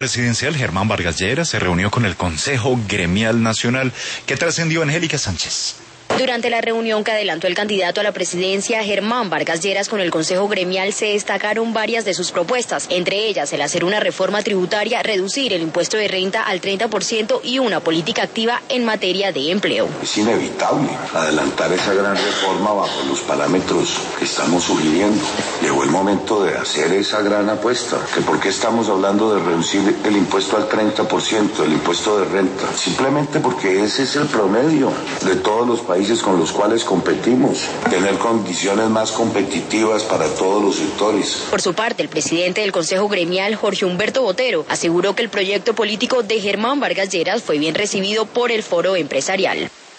Presidencial Germán Vargas Lleras se reunió con el Consejo Gremial Nacional. ¿Qué trascendió, Angélica Sánchez? Durante la reunión que adelantó el candidato a la presidencia, Germán Vargas Lleras, con el Consejo Gremial, se destacaron varias de sus propuestas, entre ellas el hacer una reforma tributaria, reducir el impuesto de renta al 30% y una política activa en materia de empleo. Es inevitable adelantar esa gran reforma bajo los parámetros que estamos sugiriendo. Llegó el momento de hacer esa gran apuesta. ¿Que por qué estamos hablando de reducir el impuesto al 30%, el impuesto de renta? Simplemente porque ese es el promedio de todos los países con los cuales competimos, tener condiciones más competitivas para todos los sectores. Por su parte, el presidente del Consejo Gremial, Jorge Humberto Botero, aseguró que el proyecto político de Germán Vargas Lleras fue bien recibido por el foro empresarial.